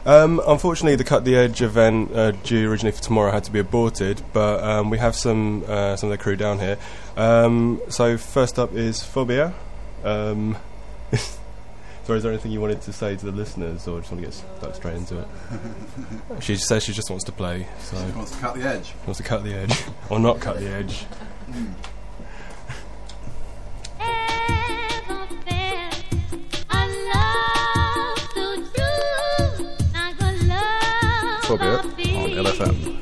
Unfortunately, the Cut the Edge event due originally for tomorrow had to be aborted, but we have some of the crew down here. So first up is Phobia. Sorry, is there anything you wanted to say to the listeners, or just want to get stuck straight into it? She says she just wants to play. So she wants to cut the edge. Wants to cut the edge, or not cut the edge. Phobia on LFM.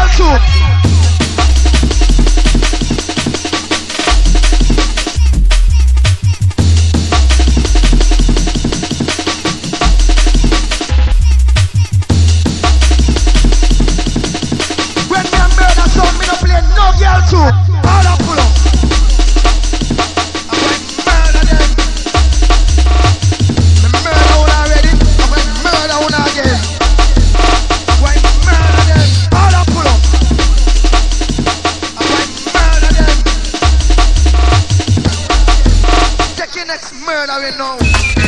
girl too. Too. All up, pull up. I'm going to murder them. I'm murder one already. I'm going to murder one again. I'm going to murder them. All up, pull up. I'm going to murder them. Take your next murdering now.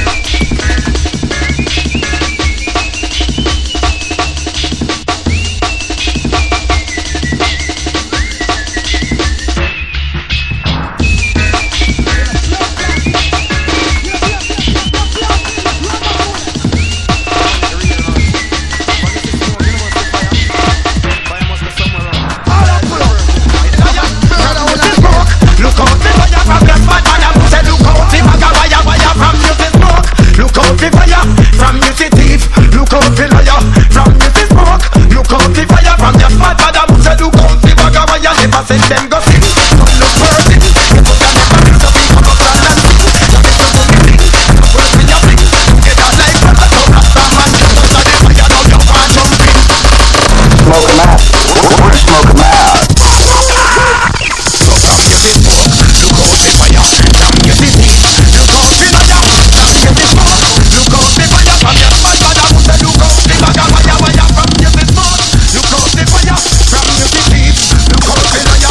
Send them go sing, don't look worthy. You put them in the so we come up and sing. You get to do me, work in your fling. Together like brother, so rasta man. Just under the fire, now you want jumping. Smoke 'em out, smoke 'em out. So from you this smoke, look out the fire. From you this heat, look out the fire. From you this smoke, look out the fire. From your bad brother, who say look out the fire. From you this smoke, look out the fire. From you this heat, look out the fire.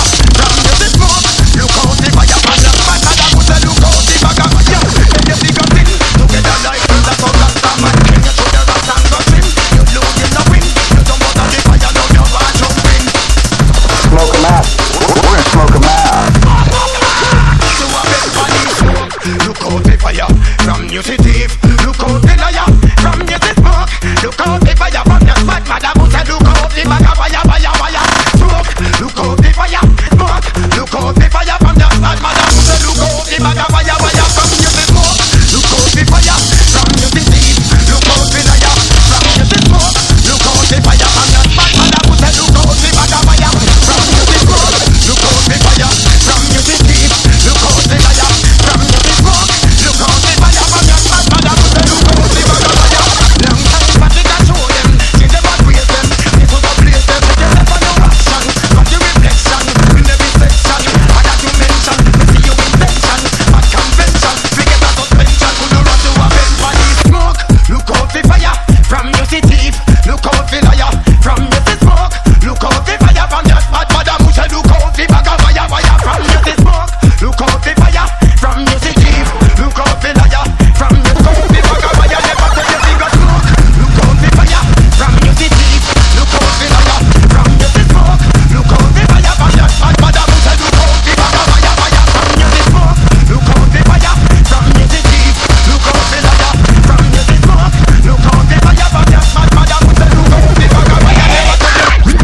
You see thief, look out the liar. From you see smoke, look out the fire. From your smart mother who said look out the bag of fire, fire, fire. Smoke, look out the fire. Smoke, look out the fire. From your smart mother who said look out the bag of fire, fire. From you see smoke, look out the fire. From you see thief, look out the liar. From you see smoke, look out the fire. From your smart mother who said look out the bag of fire. From you see smoke, look out the fire. From you see thief, look out the liar. From you see smoke, look out the fire. From your smart mother who said look out the bag of fire. Long time but we can show them. See them and praise them. This was a place them. Take yourself on your action. Got your reflection in every section. And that you mention, we see you in tension. At convention, we get a suspension. Who no run to a bench for the smoke. Look out the fire. From you see thief, look out the liar. From you see smoke, look out the fire. From your smart mother who said look out the bag of fire, fire. From you see smoke, look out the fire. From you see thief, look out the liar. From you see the bag of fire, never tell you bigger smoke. Look out the fire. From you see thief, look out the liar. From you see smoke, look out the fire. From your smart mother who said look out the bag of fire, fire. From you see smoke, look out the fire. From you see thief, look out the liar. From you see smoke, look out the fire. From your smart mother who said look out the bag of fire, never tell you.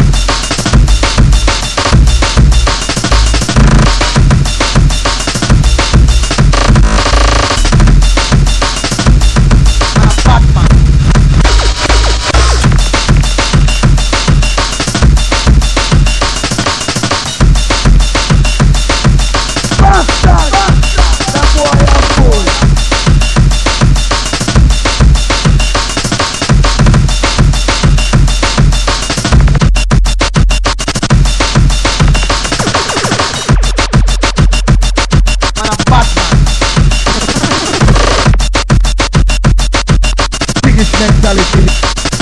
Mentality.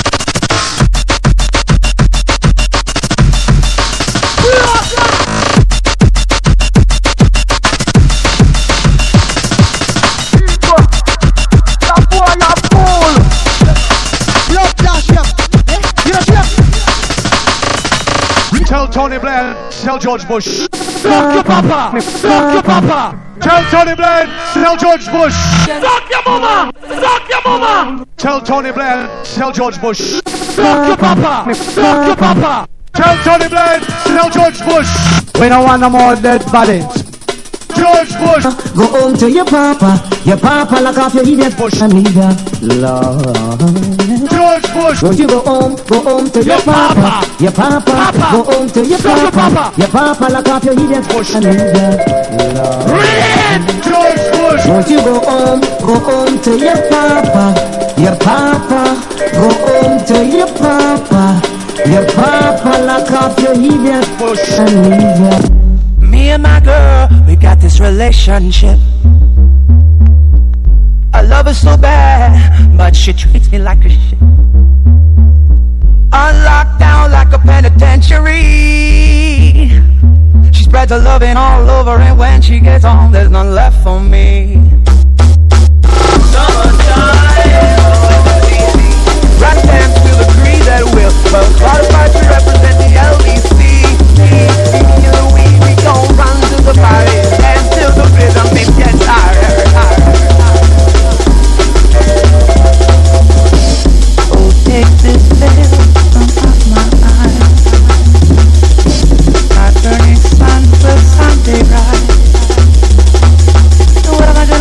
Tell Tony Blair, tell George Bush. Fuck your papa! Fuck your papa! Tell Tony Blair, tell George Bush. Fuck your mama! Fuck your mama! Tell Tony Blair, tell George Bush. Fuck your papa! Fuck your papa! Tell Tony Blair, tell George Bush. We don't want no more dead bodies. George Bush. Go home to your papa lock off your idiot Bush and leave ya, Lord. George Bush. Won't you go home to your papa, go home to your papa, lock off your idiot Bush and leave ya, Lord. Read George Bush. Won't you go home to your papa, go home to your papa, lock off your idiot Bush and leave ya. Me and my girl, we got this relationship. I love her so bad, but she treats me like a shit. On lockdown like a penitentiary. She spreads her loving all over, and when she gets home, there's none left for me. Right them to agree that we're well qualified to represent the LBC. We gon' run to the party, dance till the rhythm it gets higher. Oh, take this veil from off my eyes. My burning sun will someday rise. What am I gonna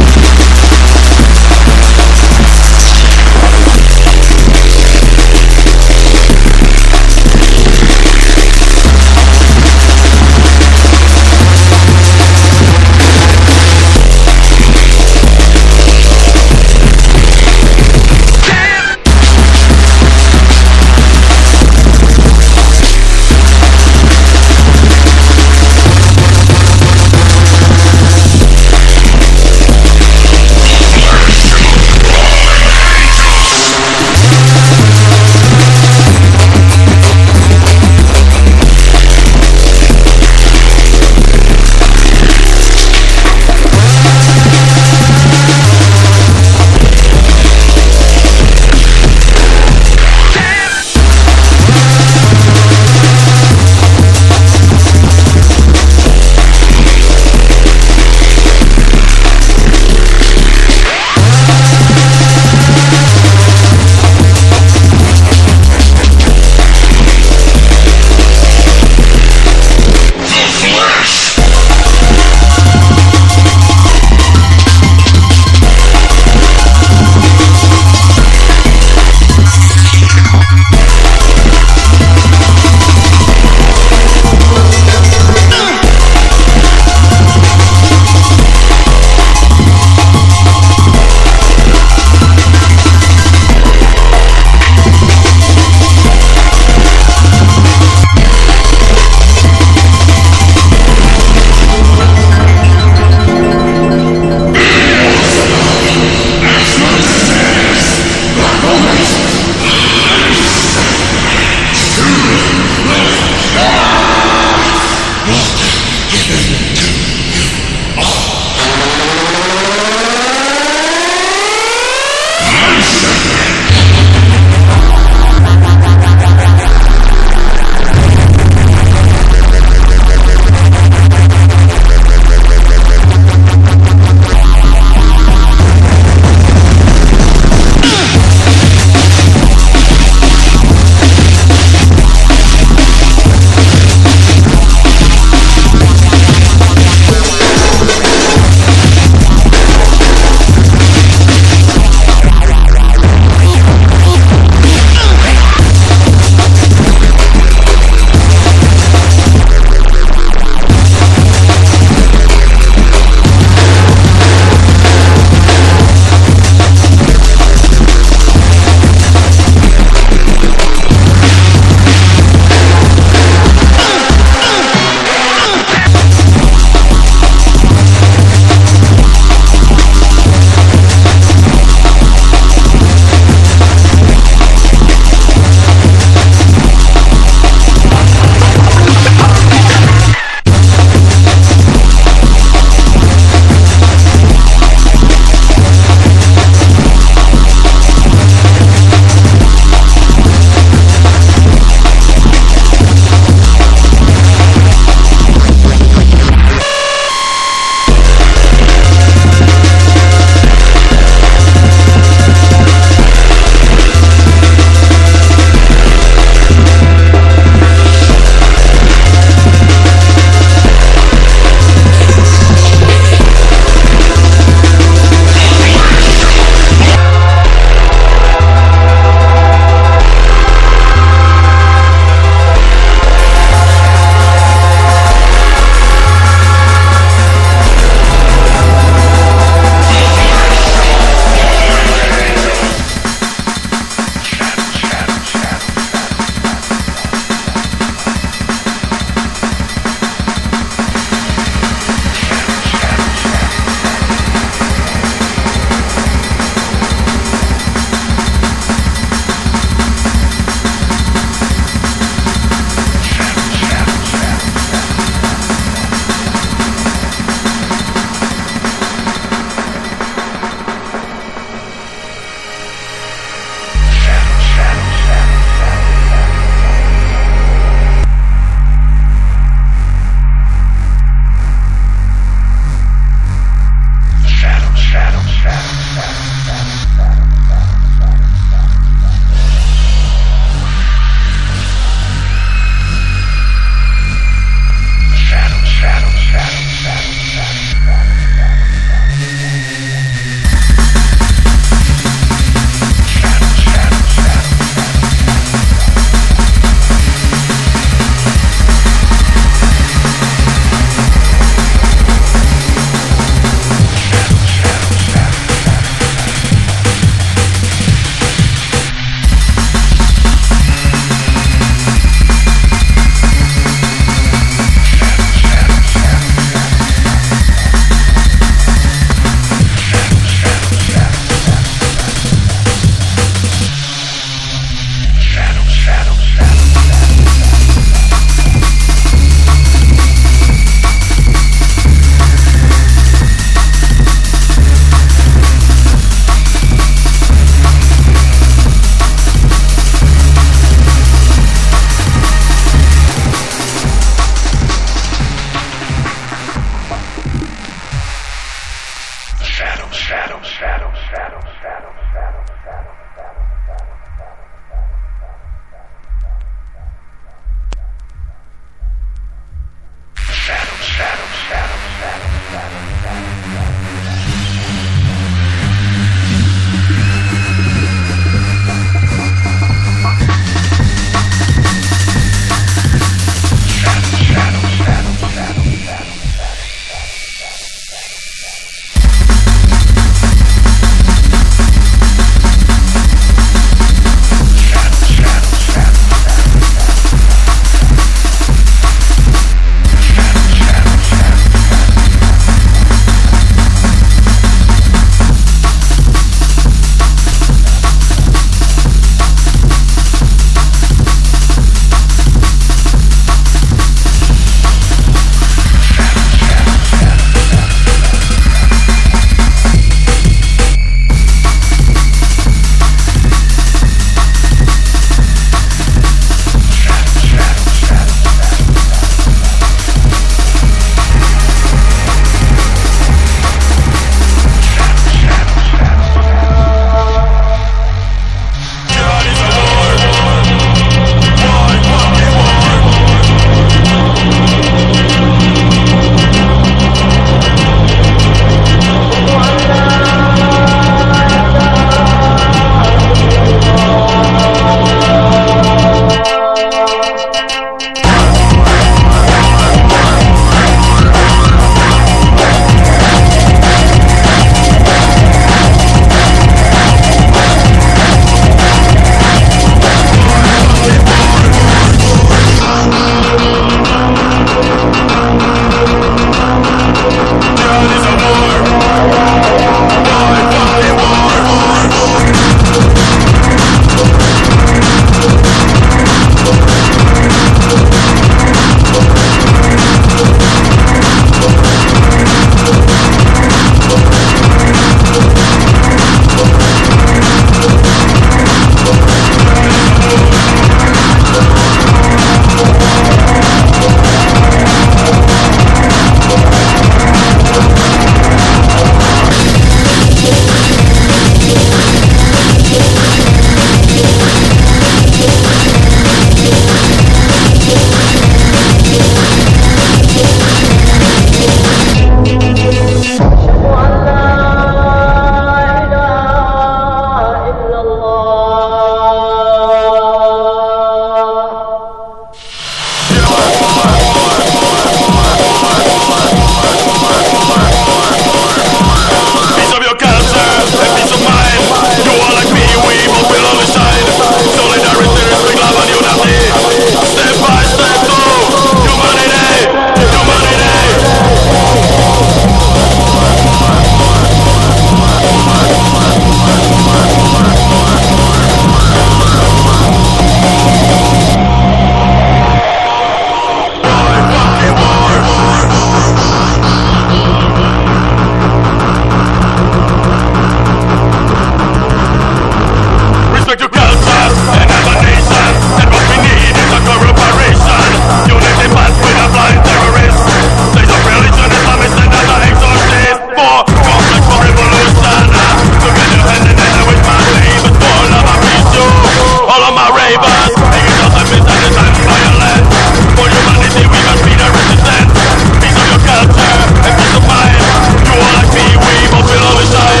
ravers. They use us and misunderstand violence. For humanity we must be the resistance. Peace of your culture and peace of mind. You all like me, we must be all inside.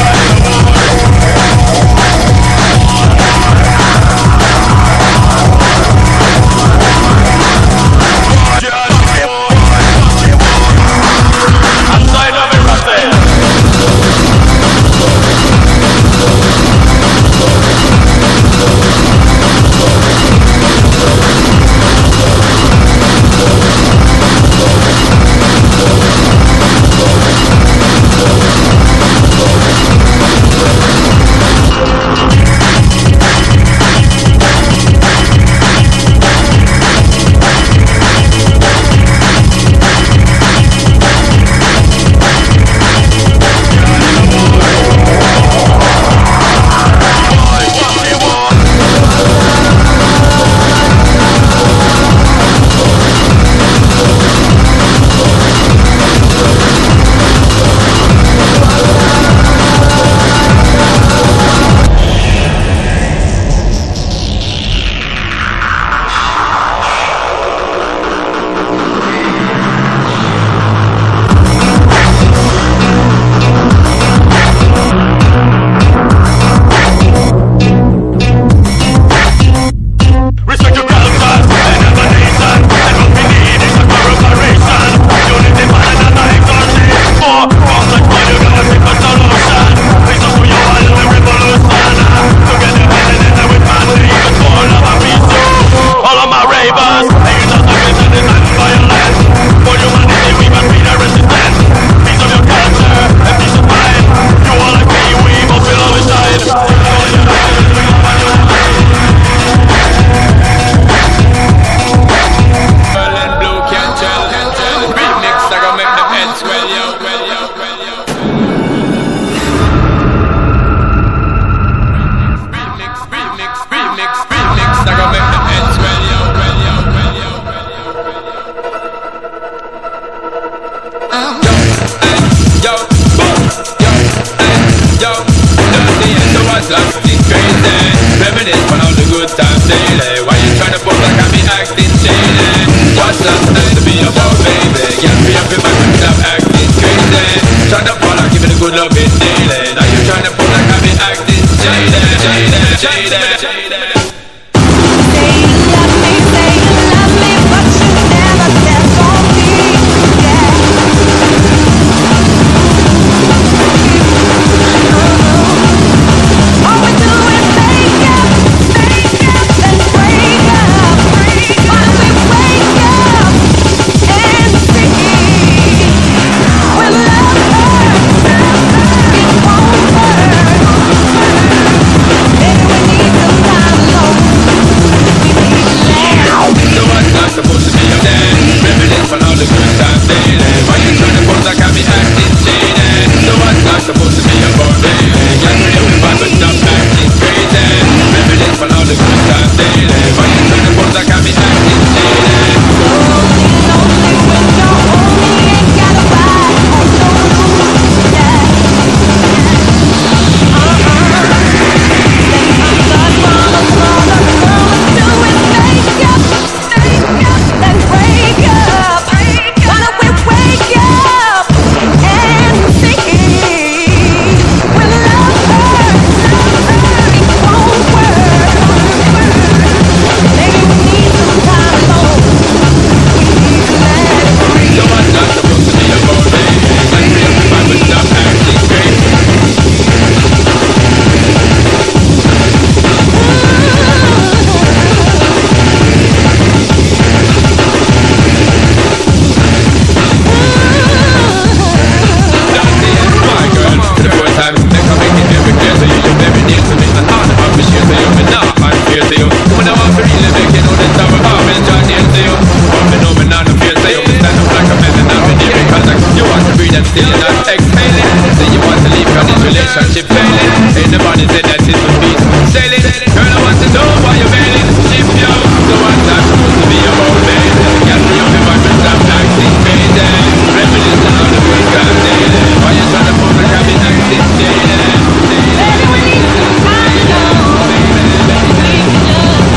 Relationship failing, ain't nobody said that it's a beat sailing. Girl, I want to know why you're failing. Ship yo, so what's that supposed to be about, baby? Got me up in my friends, I'm acting crazy. Reminiscing on the good times daily. Why you trying to put the cabin acting shady? Baby, we need some time, baby, we need to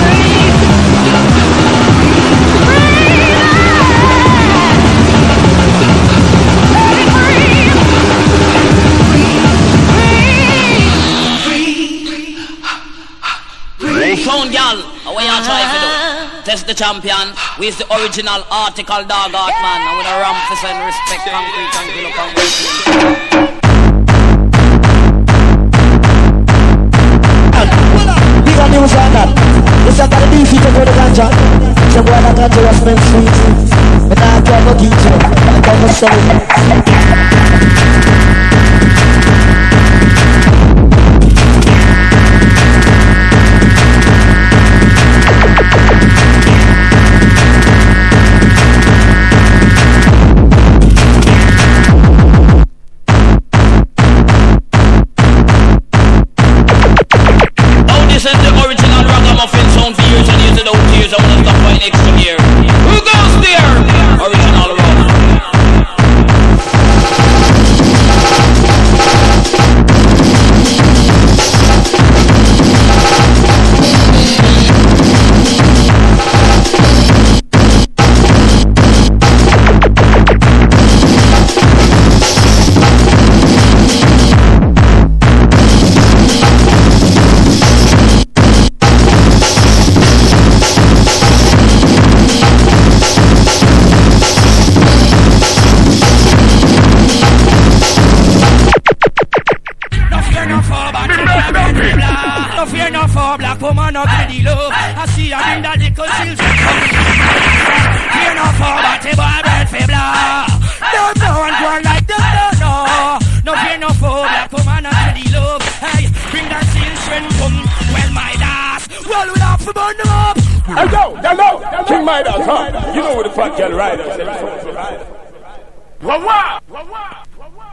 you try to do? Test the champion. We's the original article dog art man. I'm gonna ramp for some respect. Concrete and kill up and wrestling. Big on news on that. This is got a defeat for the ganja. Some boy that ganja was meant sweet. But now I can't go get you. I can't go sell it. This is the original ragamuffin sound for years and years and out years. I wanna stop by next to here. Who goes there? Original rock. No fear no for black woman up to the love. I see her in that little children. Fear no for batty boy bread for blah. Don't know and go on like them, don't know. No fear no for black woman up to the love. Hey, bring that children come. Well, my ass, well, we'll have to burn them up. Hey, yo, King Midas, huh? You know what the fuck can ride us. Wah wah! Wah wah! Wah wah!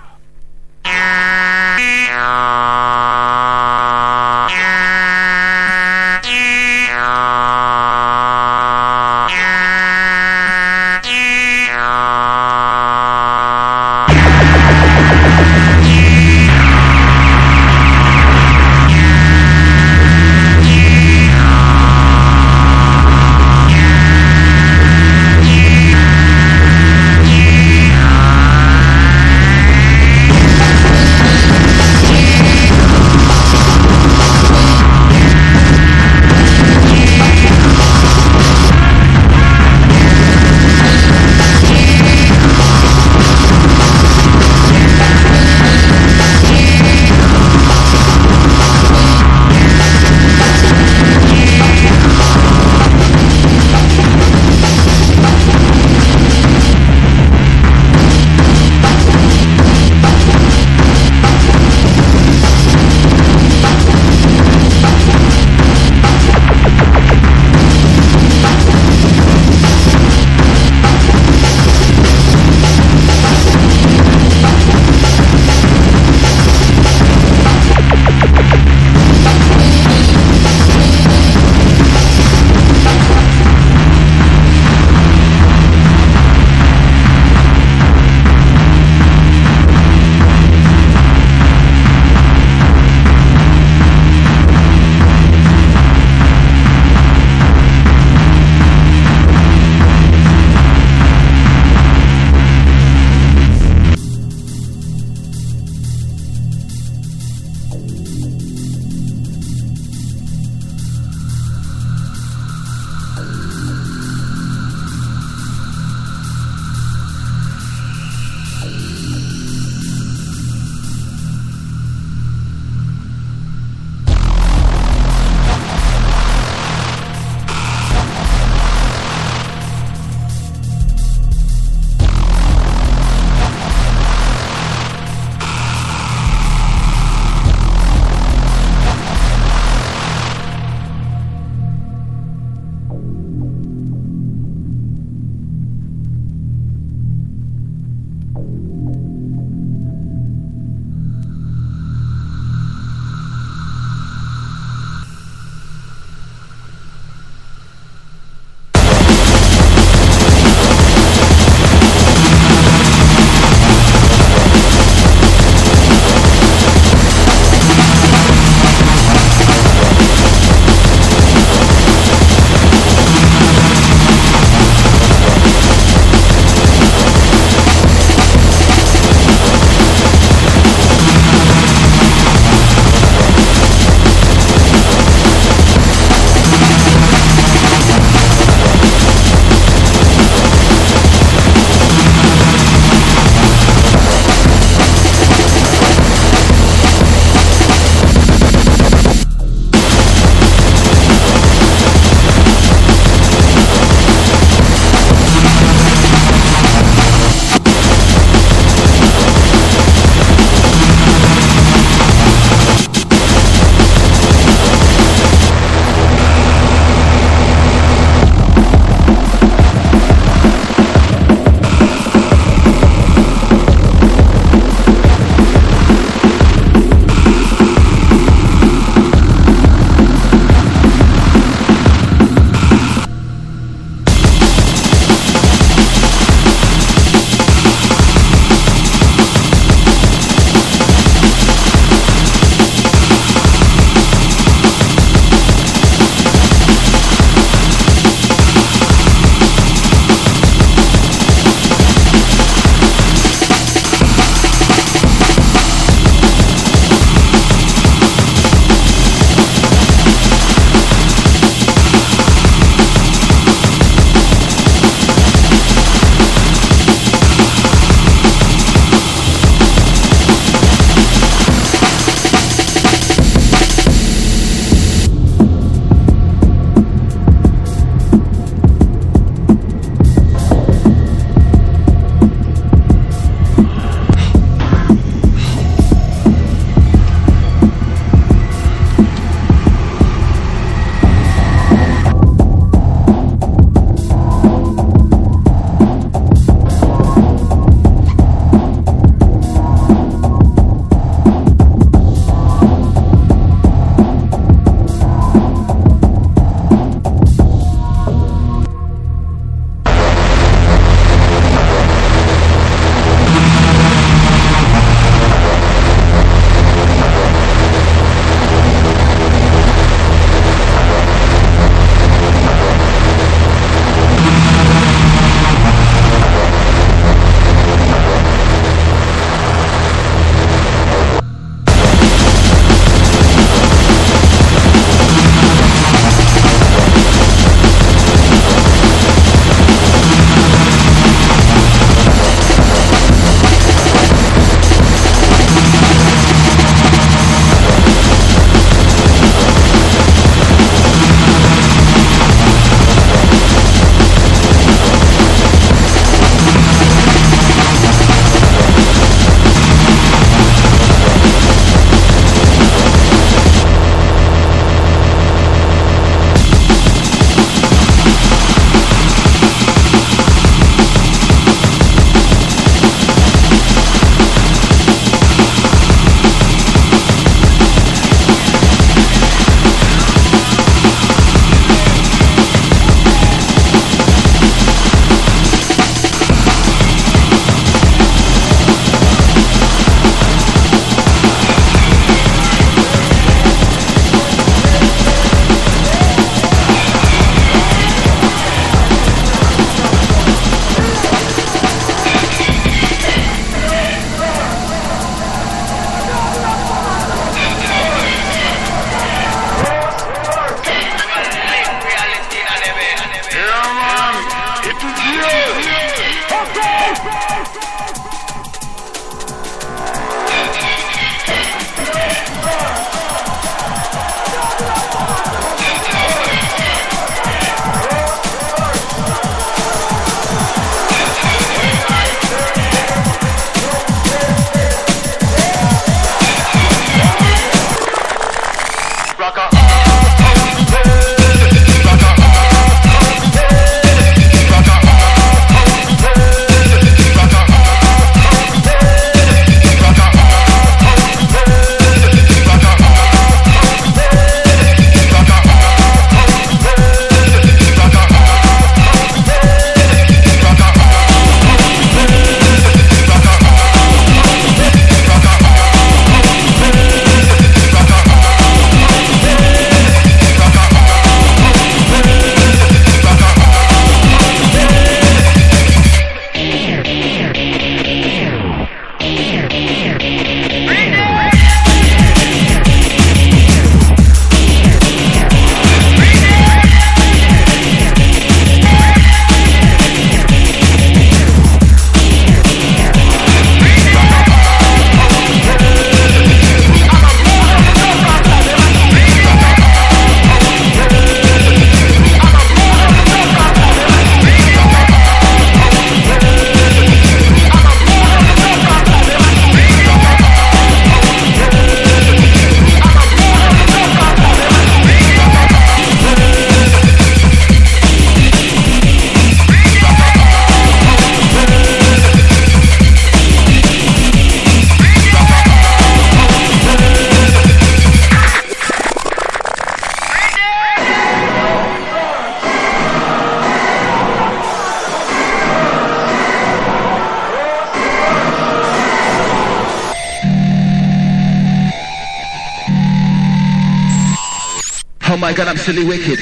my God, I'm silly wicked.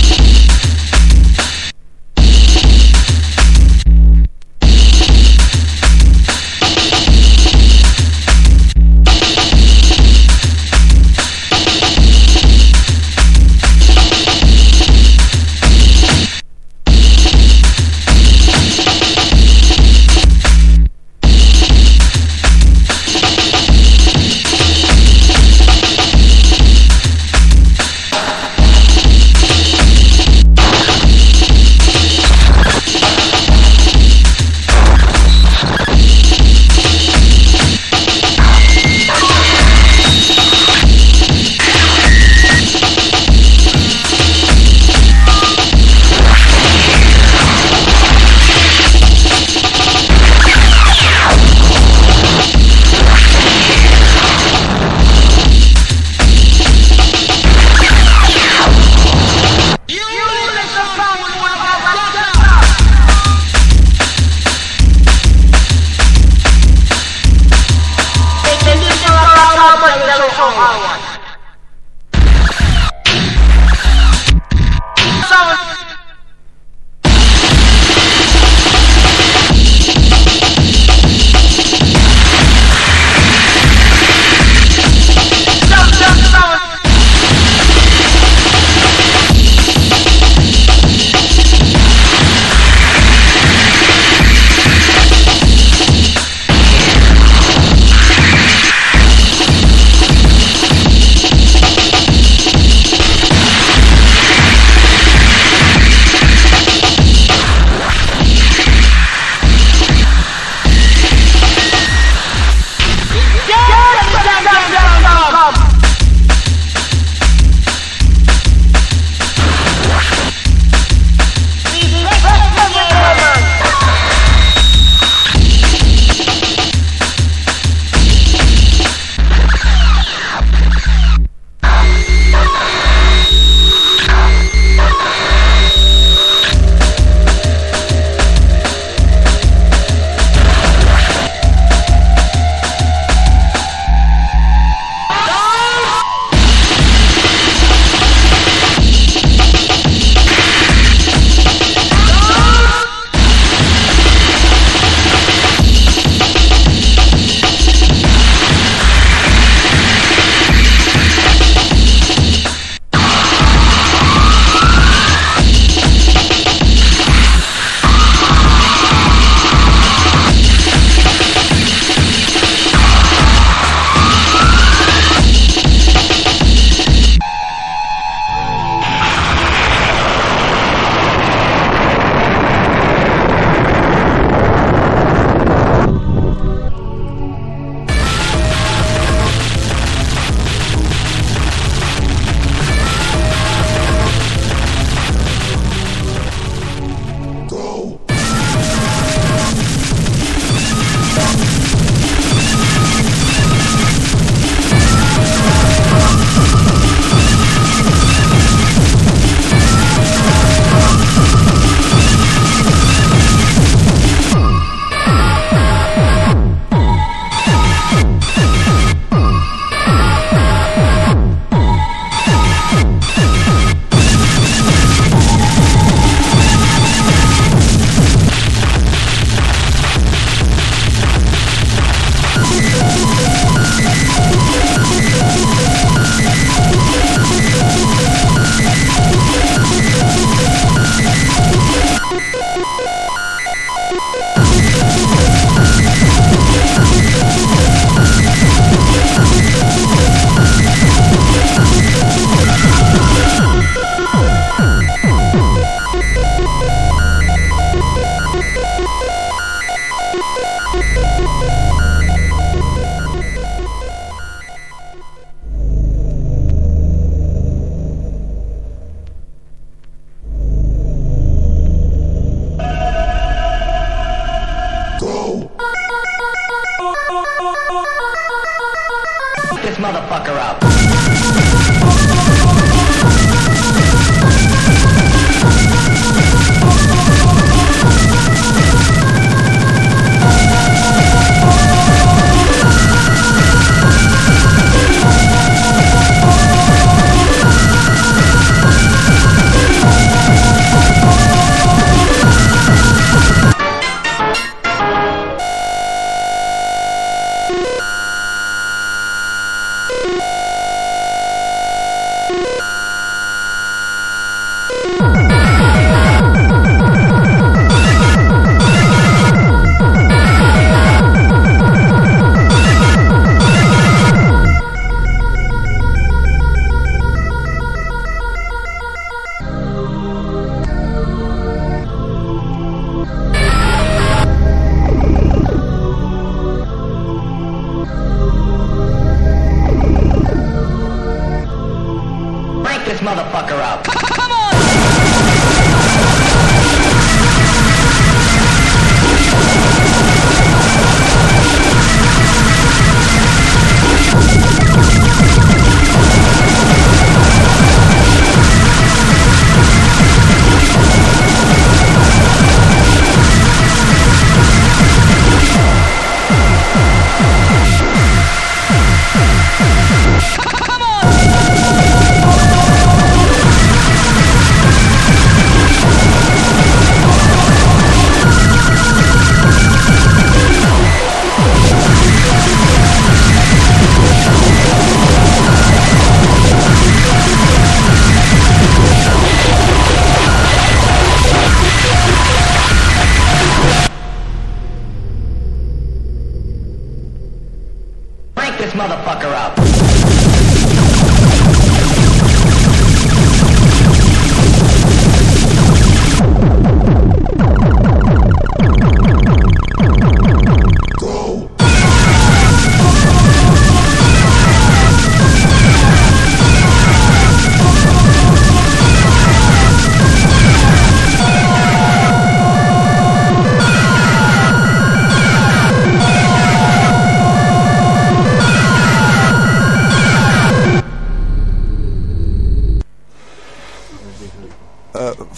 this motherfucker up.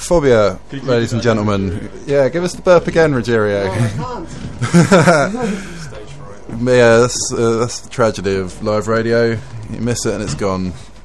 phobia, ladies and gentlemen. Yeah, give us the burp again, Rogerio. Yeah, that's the tragedy of live radio. You miss it and it's gone.